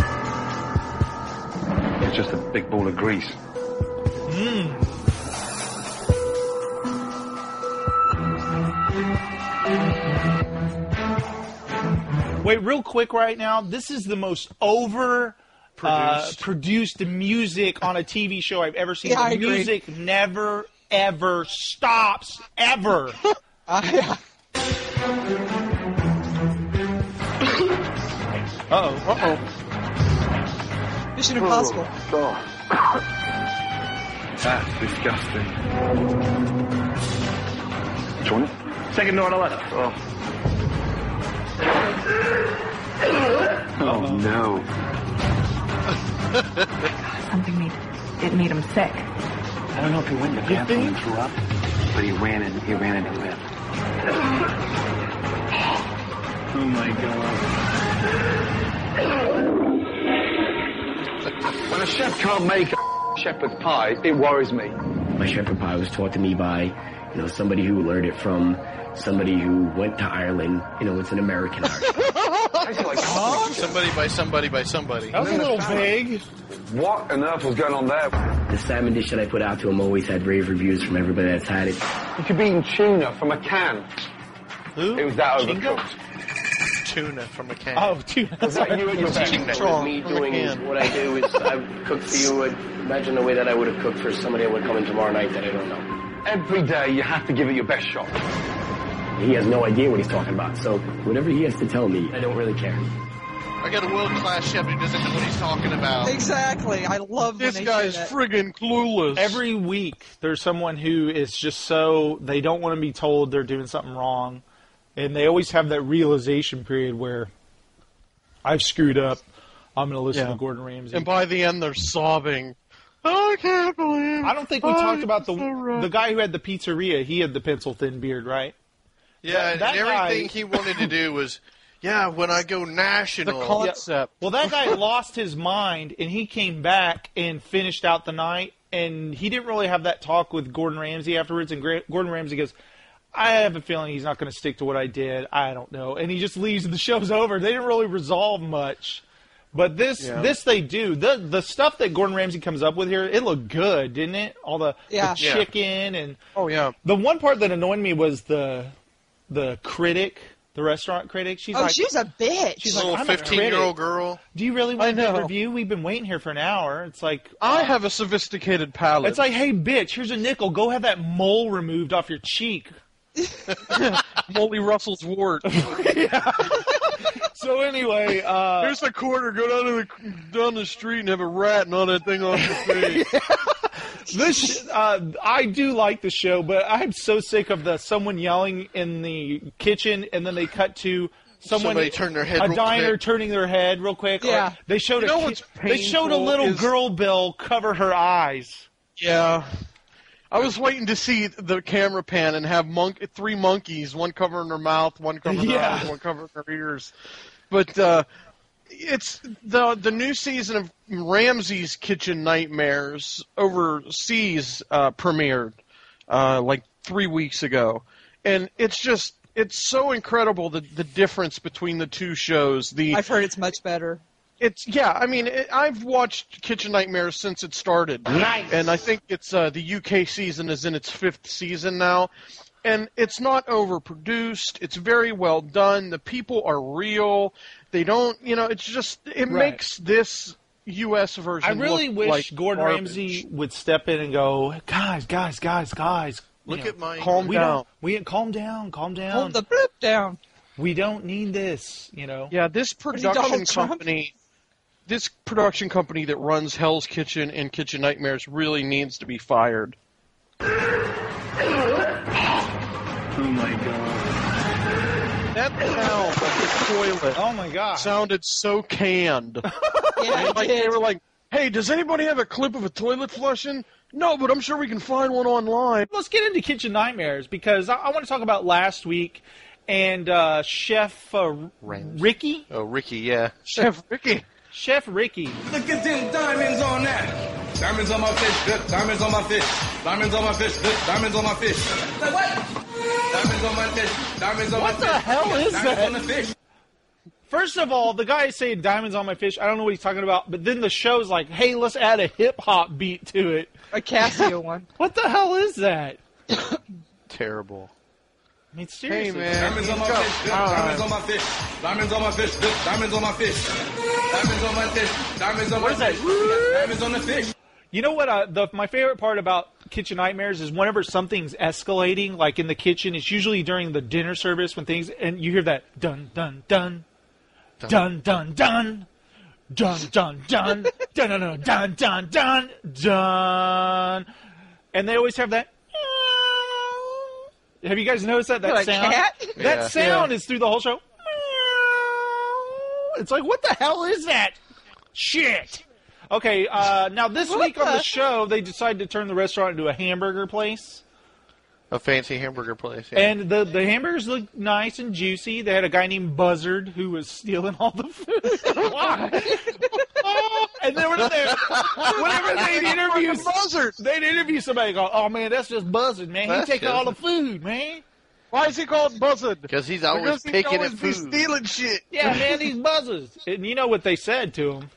It's just a big ball of grease. Wait, real quick right now. This is the most over uh, Produced. produced music on a T V show I've ever seen. Yeah, I the agree. music never, ever stops, ever. Uh, Uh-oh. Uh-oh. Mission Impossible. God. That's disgusting. Do you want it? Second door on the left. Oh. Oh, no. Something made it made him sick. I don't know if he went in the bathroom and threw up, but he ran in. He ran into it. Oh my god. When a chef can't make a shepherd's pie, it worries me. My shepherd pie was taught to me by, you know, somebody who learned it from somebody who went to Ireland. You know, it's an American art. Somebody by somebody by somebody. That was a little vague. What on earth was going on there? The salmon dish that I put out to him always had rave reviews from everybody that's had it. You could be eating tuna from a can. Who? It was that Chingo? overcooked. Tuna from a can. Oh, tuna. Was that you at your best? What me doing is, what I do is I cook for you. Imagine the way that I would have cooked for somebody that would come in tomorrow night that I don't know. Every day you have to give it your best shot. He has no idea what he's talking about. So whatever he has to tell me, I don't really care. I got a world-class chef who doesn't know what he's talking about. Exactly. I love when This they guy's say that. friggin' clueless. Every week, there's someone who is just so, they don't want to be told they're doing something wrong. And they always have that realization period where I've screwed up. I'm going to listen Yeah. to Gordon Ramsay. And by the end, they're sobbing. I can't believe. I don't think we I talked about the so right. the guy who had the pizzeria. He had the pencil thin beard, right? Yeah, That and everything guy- he wanted to do was, yeah, when I go The national. concept. Well, that guy lost his mind, and he came back and finished out the night. And he didn't really have that talk with Gordon Ramsay afterwards. And Gra- Gordon Ramsay goes, I have a feeling he's not going to stick to what I did. I don't know. And he just leaves and the show's over. They didn't really resolve much. But this Yeah. this they do. The the stuff that Gordon Ramsay comes up with here, it looked good, didn't it? All the, Yeah. the Yeah. chicken and Oh, yeah. the one part that annoyed me was the the critic, the restaurant critic. She's Oh, like, she's a bitch. she's like, Little I'm a fifteen-year-old critic. girl. Do you really want I that know. review? We've been waiting here for an hour. It's like I have a sophisticated palate. it's like, hey, bitch, here's a nickel. Go have that mole removed off your cheek. Molly Russell's wart. So anyway, uh, Here's the quarter. Go down to the down the street and have a rat and all that thing on your face. this uh, I do like the show, but I'm so sick of the someone yelling in the kitchen, and then they cut to someone Somebody turn their head a real diner quick. turning their head real quick. or Yeah. they showed You a know ki- what's they showed a painful little is- girl Bill cover her eyes. Yeah. I was waiting to see the camera pan and have monk three monkeys, one covering their mouth, one covering their Yeah. eyes, one covering their ears. But uh, it's the the new season of Ramsay's Kitchen Nightmares overseas uh, premiered uh, like three weeks ago, and it's just it's so incredible the the difference between the two shows. The I've heard it's much better. It's yeah. I mean, it, I've watched Kitchen Nightmares since it started, Nice. and I think it's uh, the U K season is in its fifth season now, and it's not overproduced. It's very well done. The people are real. They don't, you know. It's just it Right. makes this U S version. I really look wish like Gordon garbage. Ramsay would step in and go, guys, guys, guys, guys. you Look know, at my. Calm we down. don't we calm down, calm down. Hold the bloop down. We don't need this, you know. Yeah, this he production Donald Trump? company, this production company that runs Hell's Kitchen and Kitchen Nightmares really needs to be fired. Oh my god. That sound of the toilet Oh my god. sounded so canned. Yeah, like it they did. were like, "Hey, does anybody have a clip of a toilet flushing?" No, but I'm sure we can find one online. Let's get into Kitchen Nightmares because I, I want to talk about last week and uh, Chef uh, Rams. Ricky. Oh, Ricky, yeah. Chef Ricky. Chef Ricky. Look at them diamonds on that. Diamonds on my fish, good. Diamonds on my fish. Diamonds on my fish, good. Diamonds on my fish. Like what? Diamonds on my fish. Diamonds on What my the fish. hell is Diamonds that? on the fish. First of all, the guy is saying diamonds on my fish. I don't know what he's talking about. But then the show's like, hey, let's add a hip hop beat to it. A Casio one. What the hell is that? Terrible. I mean, seriously. man. Diamonds on my fish. Diamonds on my fish. Diamonds on my fish. Diamonds on my fish. Diamonds on my fish. Diamonds on my fish. Diamonds on the fish. You know what? Uh, the, my favorite part about Kitchen Nightmares is whenever something's escalating, like in the kitchen, it's usually during the dinner service when things, and you hear that dun dun dun, dun dun dun, dun dun dun, dun dun dun dun dun dun dun, and they always have that. Have you guys noticed that that Like sound? cat? That Yeah. sound is through the whole show. It's like, what the hell is that? Shit. Okay, uh, now this What week on the the- show, they decided to turn the restaurant into a hamburger place. A fancy hamburger place. Yeah. And the, the hamburgers looked nice and juicy. They had a guy named Buzzard who was stealing all the food. Why? Oh, and then when they, whenever they'd interview, Buzzard. they'd interview somebody, go, oh, man, that's just Buzzard, man. He That's take just- all the food, man. Why is he called Buzzard? Because he's always Because he picking always at be food. stealing shit. Yeah, man, these buzzers. And you know what they said to him?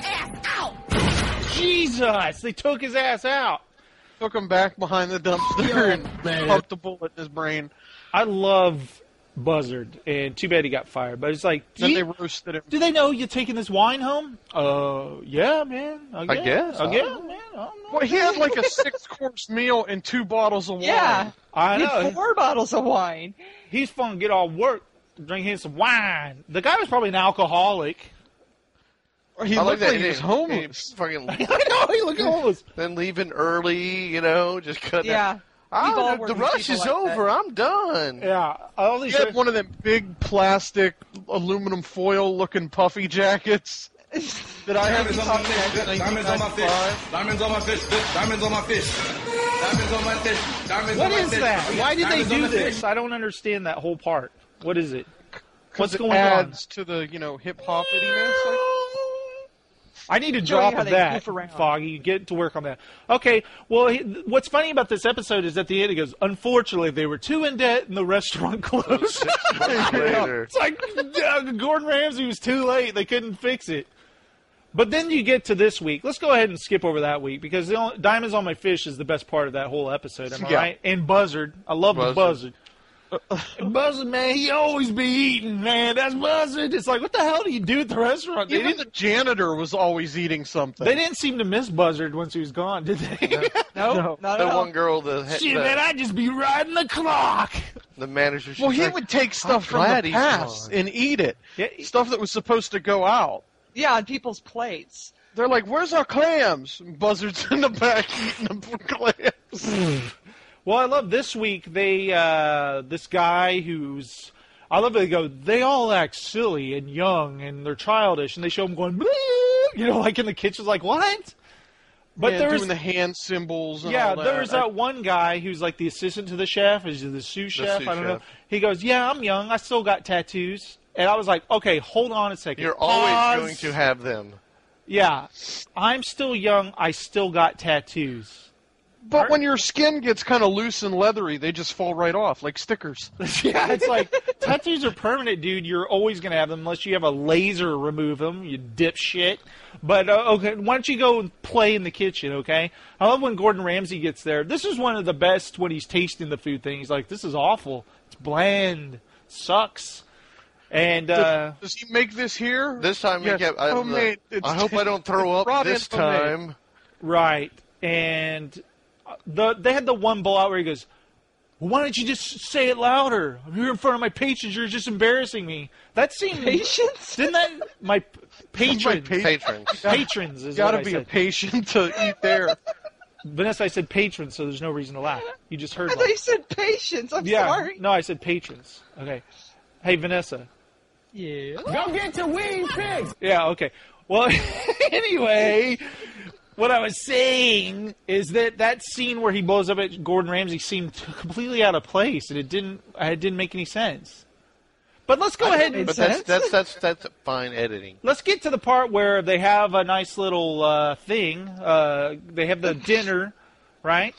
Jesus! They took his ass out. Took him back behind the dumpster and pumped a bullet in his brain. I love Buzzard, and too bad he got fired. But it's like, do, Then you- they roasted him. do they know you're taking this wine home? Uh, yeah, man. I guess. guess. I guess, man. I don't know. Well, he had like a six-course meal and two bottles of wine. Yeah. I He know. had four bottles of wine. He's fun to get off work, drinking some wine. The guy was probably an alcoholic. Or he I looked that like he was homeless. He fucking, I know, he looked homeless. then leaving early, you know, just cutting Yeah. out. We've Ah, all the, worked the with rush people is like over. that. I'm done. Yeah. All He these had one of them big plastic aluminum foil-looking puffy jackets that I had Diamonds on my fish. Diamonds on my fish. Diamonds on my fish. Diamonds on my fish. Diamonds on my fish. Diamonds What on my is fish. that? Why did they Diamonds on do the this? fish. I don't understand that whole part. What is it? What's it going adds to the, you know, hip-hop-iness. Like, I need a Show you drop how of they that, goof around. Foggy. Get to work on that. Okay, well, he, what's funny about this episode is at the end it goes, unfortunately, they were too in debt and the restaurant closed. Later. It's like uh, Gordon Ramsay was too late. They couldn't fix it. But then you get to this week. Let's go ahead and skip over that week because the only, Diamonds on My Fish is the best part of that whole episode. Am I Yeah. right? And Buzzard. I love the Buzzard. Buzzard. And Buzzard, man, he always be eating, man. That's Buzzard. It's like, what the hell do you do at the restaurant? They even didn't, the janitor was always eating something. they didn't seem to miss Buzzard once he was gone, did they? No, No. not The at all. one girl, the, Shit, the, man, I'd just be riding the clock. the manager, she's Well, he like, would take stuff from glad the he's past gone. and eat it. Yeah. Stuff that was supposed to go out. Yeah, on people's plates. They're like, "Where's our clams?" And Buzzard's in the back eating the clams. Well, I love this week. They uh, this guy who's I love. They go. They all act silly and young and they're childish, and they show him going, "Bleep," you know, like in the kitchen, like what? But Yeah, there was doing the hand symbols. And yeah, all that. there was that one guy who's like the assistant to the chef, is the sous chef. sous I don't know. chef. He goes, "Yeah, I'm young. I still got tattoos." And I was like, "Okay, hold on a second. You're always Pause. going to have them. Yeah, I'm still young. I still got tattoos." But when your skin gets kind of loose and leathery, they just fall right off like stickers. Yeah, it's like tattoos are permanent, dude. You're always gonna have them unless you have a laser remove them, you dipshit. But uh, okay, why don't you go and play in the kitchen? Okay, I love when Gordon Ramsay gets there. This is one of the best when he's tasting the food thing. He's like, "This is awful. It's bland. Sucks." And uh, Does he make this here? This time, Yes, he kept, I, homemade. It's- I hope I don't throw it's up brought in this homemade. time. right, and the they had the one blowout where he goes, "Well, why don't you just say it louder? I'm here in front of my patrons. You're just embarrassing me." That seemed Patience? Didn't that my patrons? My Patrons. Patrons is Gotta what I be a said. patient to eat there. Vanessa, I said patrons, so there's no reason to laugh. You just heard I thought you like, said patience. I'm yeah. sorry. No, I said patrons. Okay. Hey, Vanessa. Yeah. Go get your wings fixed. Yeah. Okay. Well, anyway, what I was saying is that that scene where he blows up at Gordon Ramsay seemed completely out of place, and it didn't. It didn't make any sense. But let's go ahead and But that's, that's that's that's fine editing. let's get to the part where they have a nice little uh, thing. Uh, they have the dinner, right?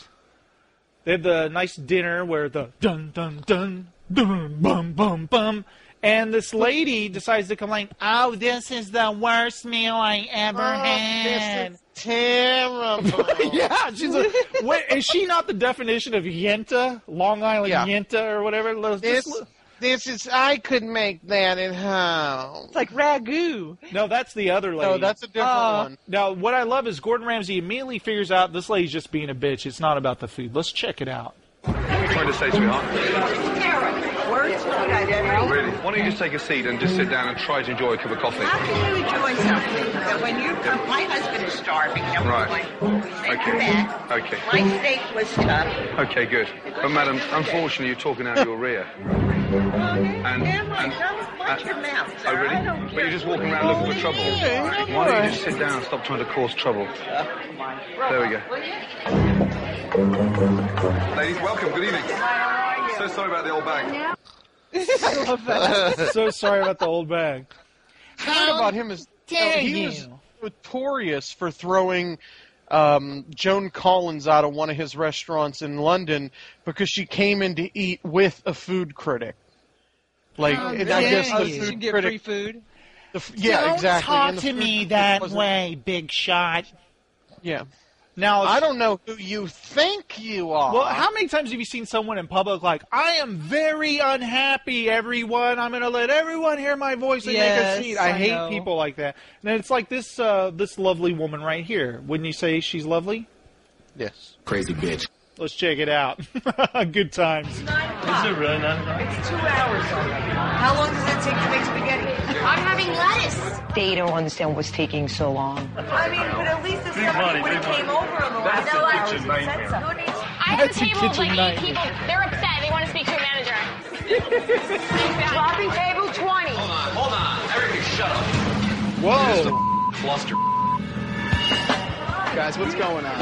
They have the nice dinner where the dun dun dun dun bum bum bum, and this lady decides to complain. Oh, this is the worst meal I ever Oh, had. this is terrible. Yeah, she's a. Wait, is she not the definition of yenta? Long Island Yeah. yenta or whatever? Let's This, just- this is, I could make that at home. It's like ragu. No, that's the other lady. No, that's a different Uh, one. Now, what I love is Gordon Ramsay immediately figures out this lady's just being a bitch. It's not about the food. Let's check it out. What are you trying to say, sweetheart? Words? Really? Why don't you just take a seat and just sit down and try to enjoy a cup of coffee? How can you enjoy something that when you come, my husband is starving, and we're Right. going, we take Okay. it back. Okay. My steak was tough. Okay, good. But madam, unfortunately, you're talking out your rear. And, Damn right, and don't watch your mouth, oh sir. I really? don't But care. you're just walking around looking for trouble. Why don't you just sit down and stop trying to cause trouble? There we go. Ladies, welcome. Good evening. So sorry about the old bag. I love that. So sorry about the old bag. How about him is dare he you. was notorious for throwing um, Joan Collins out of one of his restaurants in London because she came in to eat with a food critic. Like, How and I dare guess the you. You food get critic. free food. The, f- yeah, Don't exactly. talk and the to food me critic that wasn't- way, big shot. Yeah. Now, I don't know who you think you are. Well, how many times have you seen someone in public like, I am very unhappy, everyone. I'm going to let everyone hear my voice and Yes, make a scene. I, I hate know. people like that. And it's like this uh, this lovely woman right here. Wouldn't you say she's lovely? Yes. Crazy bitch. Let's check it out. Good times. Is it really not? It's two hours. How long does it take to make spaghetti? I'm having lettuce. They don't understand what's taking so long. I mean, but at least if somebody would have came over in the last two hours and said something. I have a That's a table of kitchen like eight nightmare. people. They're upset. They want to speak to a manager. Dropping table twenty. Hold on, hold on. Everybody shut up. Whoa. Fluster. Guys, what's going on?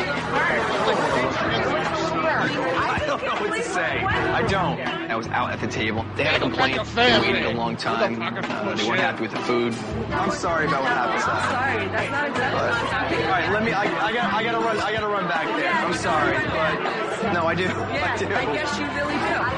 I don't know what to say. I don't. I was out at the table. They had a complaint. They waited a long time. Uh, they weren't happy with the food. I'm sorry about what happened. Sorry, that's not exactly. All right, let me. I, I got. I got to run. I got to run back there. I'm sorry, but no, I do. I do. I guess you really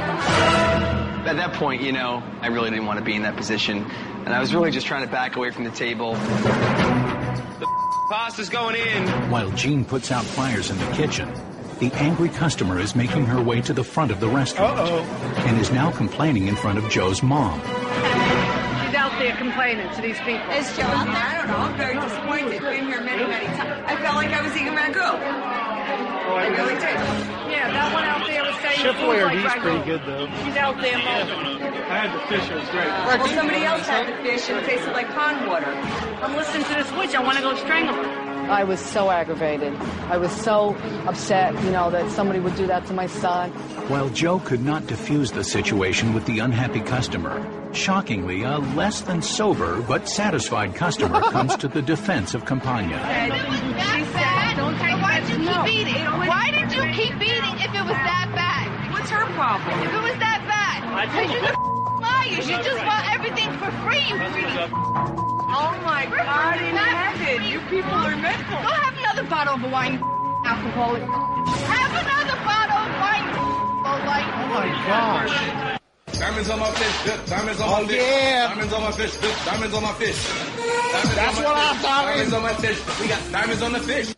do. At that point, you know, I really didn't want to be in that position, and I was really just trying to back away from the table. The pasta's going in. While Jean puts out fires in the kitchen, the angry customer is making her way to the front of the restaurant Uh-oh. and is now complaining in front of Joe's mom. She's out there complaining to these people. Is Joe out there? I don't know. I'm very disappointed. Been here many, many times. I felt like I was eating ragu. I really did. Yeah, that one out there was saying Chef food like Boyardee's ragu. pretty good, though. She's out there moaning. I had the fish. It was great. Well, somebody else had the fish and it tasted like pond water. I'm listening to this witch. I want to go strangle her. I was so aggravated. I was so upset, you know, that somebody would do that to my son. While Joe could not diffuse the situation with the unhappy customer, shockingly, a less than sober but satisfied customer comes to the defense of Campagna. She said, don't take why did you keep eating? Why did you keep eating if it was that bad? What's her problem? If it was that bad? Because you're the liars. You just want everything for free, you greedy. Oh my God in heaven, you people are mental. Go have another bottle of wine, alcoholic. Have another bottle of wine, alcoholic. Oh my gosh. Diamonds on my fish, good. Diamonds on Oh, my fish. yeah. Diamonds on my fish, good. Diamonds on my fish. Diamonds That's on my what fish. I'm talking. Diamonds on my fish. We got diamonds on the fish.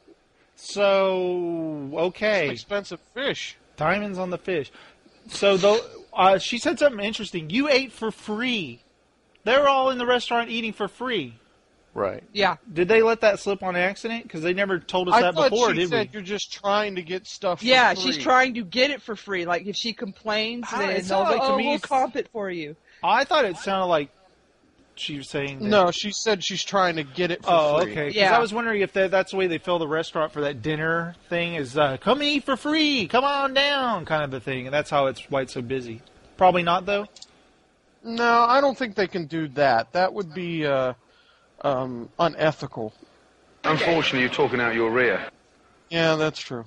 So, okay. Expensive fish. Diamonds on the fish. So, though, uh, she said something interesting. You ate for free. They're all in the restaurant eating for free. Right. Yeah. Did they let that slip on accident? Because they never told us I that thought before, she did said we? you're just trying to get stuff for Yeah, free. she's trying to get it for free. Like, if she complains, Ah, then it they'll sounded like to oh, me we'll it's- comp it for you. I thought it sounded like she was saying that. No, she said she's trying to get it for Oh, free. okay. 'Cause Yeah. I was wondering if that, that's the way they fill the restaurant for that dinner thing is uh, come eat for free, come on down kind of a thing. And that's how it's why it's so busy. Probably not, though. No, I don't think they can do that. That would be uh, um, unethical. Unfortunately, you're talking out your rear. Yeah, that's true.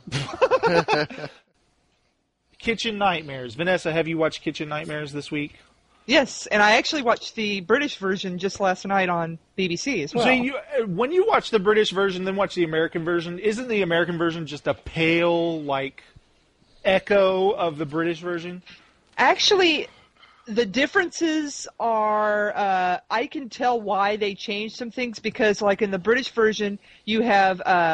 Kitchen Nightmares. Vanessa, have you watched Kitchen Nightmares this week? Yes, and I actually watched the British version just last night on B B C as well. So you, uh, when you watch the British version, then watch the American version, isn't the American version just a pale, like, echo of the British version? Actually, the differences are, uh, I can tell why they changed some things because, like, in the British version, you have uh,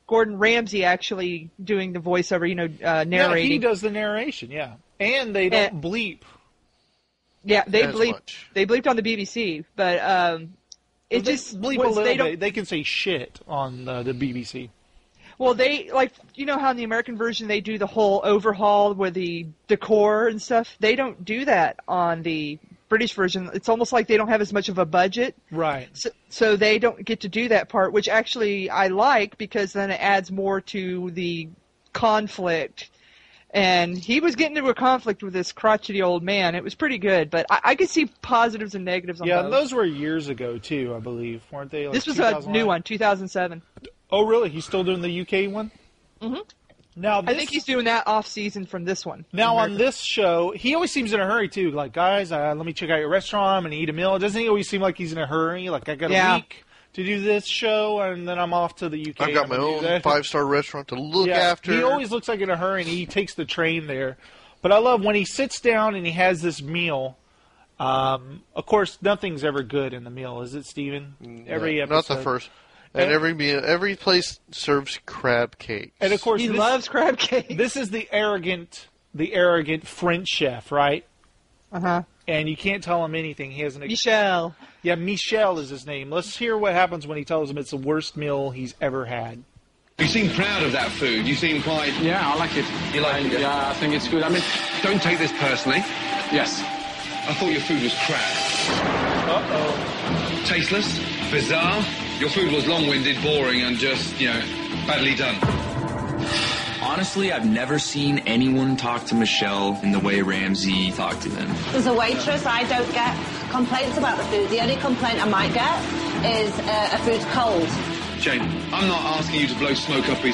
Gordon Ramsay actually doing the voiceover, you know, uh, narrating. Yeah, he does the narration, yeah. And they don't And- bleep. Yeah, they as bleep. much. They bleeped on the B B C, but um, it They just bleep was, a little they don't. bit. They can say shit on uh, the B B C. Well, they like you know how in the American version they do the whole overhaul with the decor and stuff. They don't do that on the British version. It's almost like they don't have as much of a budget, right? So, so they don't get to do that part, which actually I like because then it adds more to the conflict. And he was getting into a conflict with this crotchety old man. It was pretty good, but I, I could see positives and negatives on Yeah, both. and those were years ago too, I believe, weren't they? Like This was a two thousand new one, two thousand seven. Oh, really? He's still doing the U K one? Mm-hmm. Now, I think he's doing that off season from this one. Now on this show, he always seems in a hurry too. Like, guys, uh, let me check out your restaurant. I'm gonna eat a meal. Doesn't he always seem like he's in a hurry? Like, I got Yeah. a week to do this show, and then I'm off to the U K. I've got I'm my gonna do own that. five-star restaurant to look Yeah, after. He always looks like in a hurry, and he takes the train there. But I love when he sits down and he has this meal. Um, of course, nothing's ever good in the meal, is it, Steven? Every Yeah, episode. not the first. And, And- every meal, every place serves crab cake. And of course, He this, loves crab cake. This is the arrogant, the arrogant French chef, right? Uh huh. And you can't tell him anything. He has an Michel. Yeah, Michel is his name. Let's hear what happens when he tells him it's the worst meal he's ever had. You seem proud of that food. You seem quite... Yeah, I like it. You like it? Yeah, I think it's good. I mean, Don't take this personally. yes. I thought your food was crap. Uh-oh. Tasteless, bizarre. Your food was long-winded, boring, and just, you know, badly done. Honestly, I've never seen anyone talk to Michelle in the way Ramsay talked to them. As a waitress, I don't get complaints about the food. The only complaint I might get is uh, a food's cold. Jane, I'm not asking you to blow smoke up his...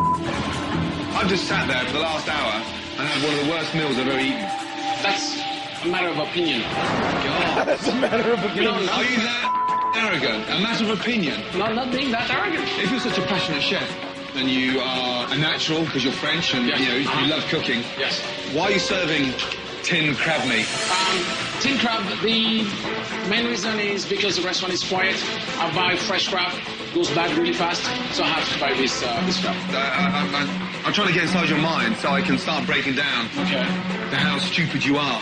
I've just sat there for the last hour and had one of the worst meals I've ever eaten. That's a matter of opinion. God. That's a matter of opinion. Are you that arrogant? A matter of opinion? Not, not being that arrogant. If you're such a passionate chef, and you are a natural because you're French and Yes. you know you Uh-huh. love cooking, Yes. why are you serving tin crab meat? Um, tin crab, the main reason is because the restaurant is quiet. I buy fresh crab, goes bad really fast, so I have to buy this, uh, this crab. Uh, I, I, I, I'm trying to get inside your mind so I can start breaking down Okay. to how stupid you are.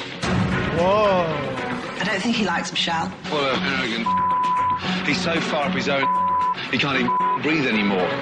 Whoa. I don't think he likes Michelle. What an arrogant. He's so far up his own. He can't even breathe anymore.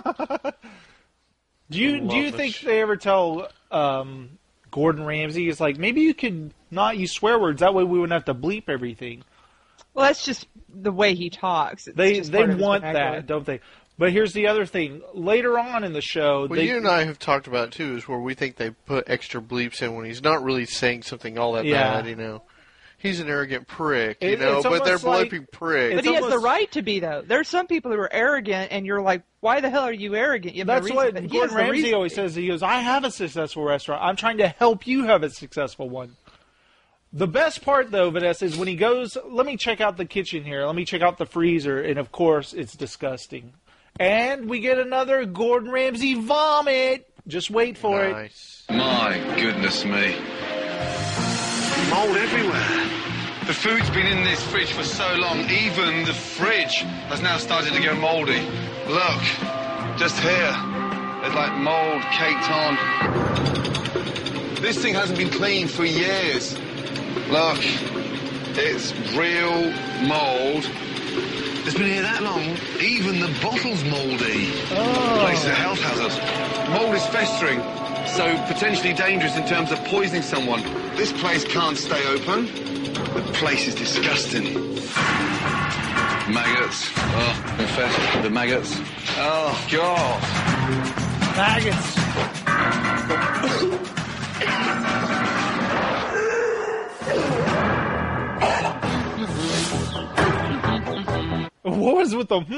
Do you do you Love think this. they ever tell um, Gordon Ramsay is like maybe you could not use swear words that way we wouldn't have to bleep everything? Well, that's just the way he talks. It's They just they part of his want vernacular. that, don't they? But here's the other thing. Later on in the show, Well, they, you and I have talked about it, too, is where we think they put extra bleeps in when he's not really saying something all that Yeah. bad, you know. He's an arrogant prick, you It- know, it's but they're almost like- bleeping prick. But It's he has the almost- right to be, though. There's some people who are arrogant, and you're like, why the hell are you arrogant? You have no That's reason, what but he Gordon has the Ramsay reason always to be. says. He goes, I have a successful restaurant. I'm trying to help you have a successful one. The best part, though, Vanessa, is when he goes, let me check out the kitchen here. Let me check out the freezer. And, of course, it's disgusting. And we get another Gordon Ramsay vomit. Just wait for it. Nice. My goodness me. Mold everywhere. The food's been in this fridge for so long, even the fridge has now started to go mouldy. Look, just here, there's like mold caked on. This thing hasn't been cleaned for years. Look, it's real mold. It's been here that long, even the bottle's mouldy. Oh. The place is a health hazard. Mold is festering, so potentially dangerous in terms of poisoning someone. This place can't stay open. The place is disgusting. Maggots. Oh, infested with the maggots. Oh, God. Maggots. What was with the?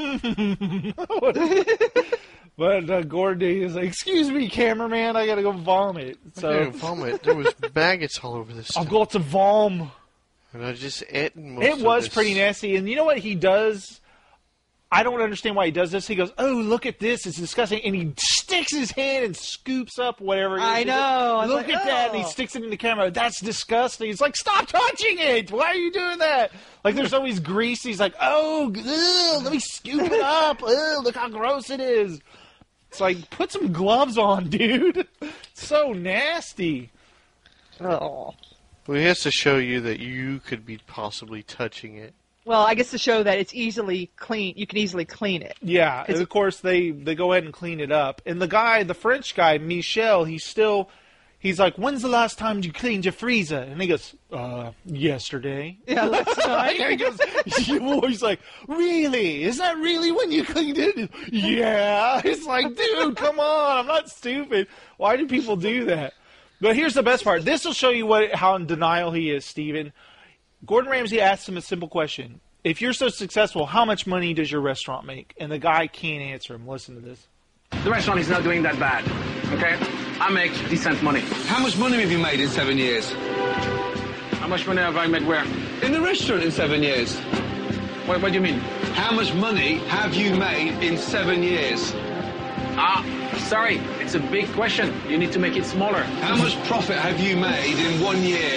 But uh, Gordon is like, "Excuse me, cameraman, I gotta go vomit." So I didn't vomit. There was maggots all over this I've stuff. got to vom. And I just ate most It of was this. pretty nasty, and you know what he does? I don't understand why he does this. He goes, "Oh, look at this! It's disgusting," and he sticks his hand and scoops up whatever. it is. I He's like, know. I was Look like, at that! And he "Oh." sticks it in the camera. That's disgusting. He's like, "Stop touching it! Why are you doing that?" Like there's always grease. He's like, "Oh, ugh, let me scoop it up. Ugh, look how gross it is." It's like, put some gloves on, dude. It's so nasty. Oh. Well, he has to show you that you could be possibly touching it. Well, I guess to show that it's easily clean, you can easily clean it. Yeah, and of course they, they go ahead and clean it up. And the guy, the French guy, Michel, he's still, he's like, when's the last time you cleaned your freezer? And he goes, uh, yesterday. Yeah, last night. And he goes, he's like, really? Is that really when you cleaned it? Yeah. It's like, dude, come on, I'm not stupid. Why do people do that? But here's the best part. This will show you what how in denial he is, Steven. Gordon Ramsay asked him a simple question. If you're so successful, how much money does your restaurant make? And the guy can't answer him. Listen to this. The restaurant is not doing that bad, okay? I make decent money. How much money have you made in seven years? How much money have I made where? In the restaurant in seven years. What, what do you mean? How much money have you made in seven years? Ah, sorry, it's a big question. You need to make it smaller. How much profit have you made in one year?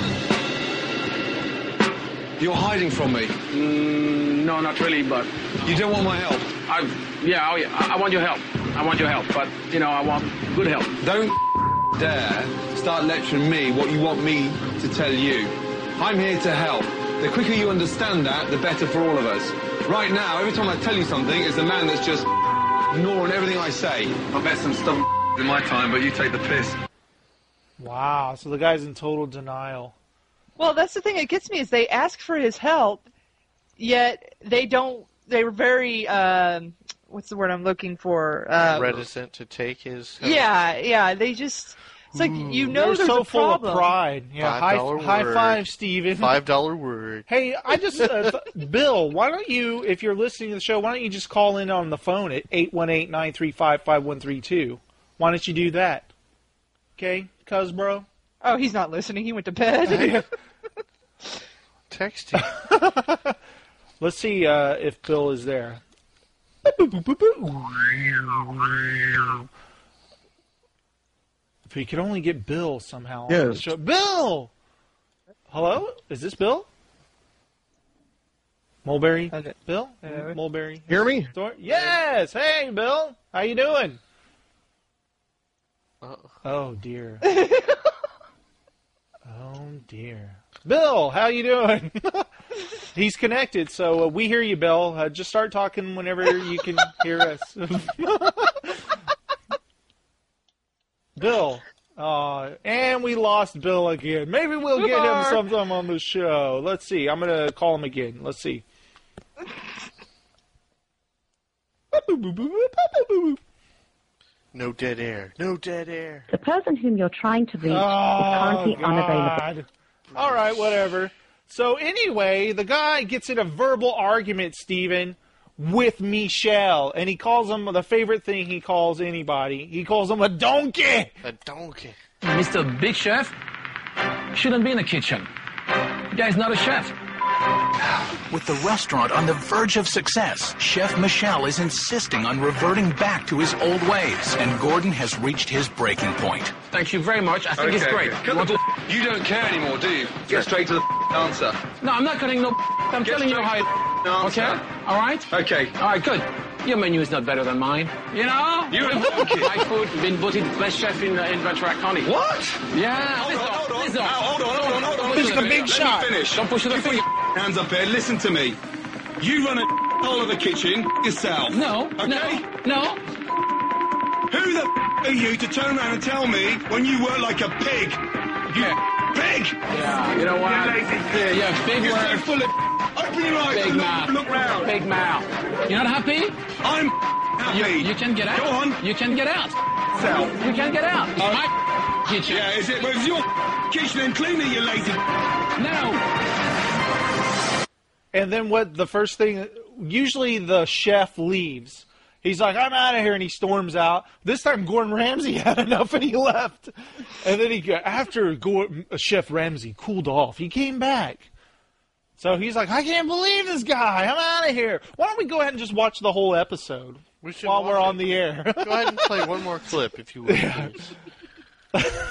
You're hiding from me. Mm, no, not really, but... You don't want my help? I, yeah, oh, yeah, I, I want your help. I want your help, but, you know, I want good help. Don't dare start lecturing me what you want me to tell you. I'm here to help. The quicker you understand that, the better for all of us. Right now, every time I tell you something, it's a man that's just ignoring everything I say. I bet some stuff in my time, but you take the piss. Wow, so the guy's in total denial. Well, that's the thing that gets me is they ask for his help, yet they don't. They were very um, what's the word I'm looking for? Uh, Reticent to take his help. Yeah, yeah. They just. It's like you know They're there's so a full problem. of pride. Yeah, high, high five, Steven. Five dollar word. Hey, I just uh, th- Bill, why don't you, if you're listening to the show, why don't you just call in on the phone at eight one eight, nine three five, five one three two? Why don't you do that? Okay, cuz bro. Oh, he's not listening. He went to bed. Text him. Let's see uh, if Bill is there. If we could only get Bill somehow. Yes. On the show. Bill! Hello? Is this Bill? Mulberry? Okay. Bill? Uh, Mulberry? Hear me? Yes! Hey, Bill! How you doing? Uh, Oh, dear. Oh, dear. Bill, how you doing? He's connected, so uh, we hear you, Bill. Uh, just start talking whenever you can hear us. Bill. Uh, and we lost Bill again. Maybe we'll get him sometime on the show. Let's see. I'm going to call him again. Let's see. No dead air. No dead air. The person whom you're trying to reach Oh, is currently unavailable. God. All right, whatever. So anyway, the guy gets in a verbal argument, Steven, with Michel, and he calls him the favorite thing he calls anybody. He calls him a donkey. A donkey. Mister Big Chef shouldn't be in the kitchen. The guy's not a chef. With the restaurant on the verge of success, Chef Michel is insisting on reverting back to his old ways, and Gordon has reached his breaking point. Thank you very much. I think it's Okay, great. okay. You want to... You don't care anymore, do you? Get straight to the answer. No, I'm not cutting no... I'm Get telling you straight how to the I... answer. Okay? All right? Okay. All right, good. Your menu is not better than mine. You know? You're a donkey. My food been voted best chef in, uh, in Ventura County. What? Yeah. Hold on, hold on. listen. Now, hold on, hold on, hold on. Push Listen the to big me. shot. Let me finish. Don't push the You put finger. your hands up here. Listen to me. You run a hole of a kitchen yourself. No, okay? no, no. Who the are you to turn around and tell me when you work like a pig? You pig! Yeah, you know what? You lazy pig. Yeah, big You're word. so full of Open your eyes Big and look, mouth. look round. Big mouth. You're not happy? I'm happy. You, you can get out. Go on. You can get out. Sell. You can get out. It's Uh, my kitchen. Yeah, is it? Well, it's your kitchen and clean it, you lazy... No. And then what the first thing, usually the chef leaves. He's like, I'm out of here, and he storms out. This time Gordon Ramsay had enough, and he left. And then he, after Gordon, Chef Ramsay cooled off, he came back. So he's like, I can't believe this guy. I'm out of here. Why don't we go ahead and just watch the whole episode We should while watch we're it. on the air? Go ahead and play one more clip, if you would, Yeah. please.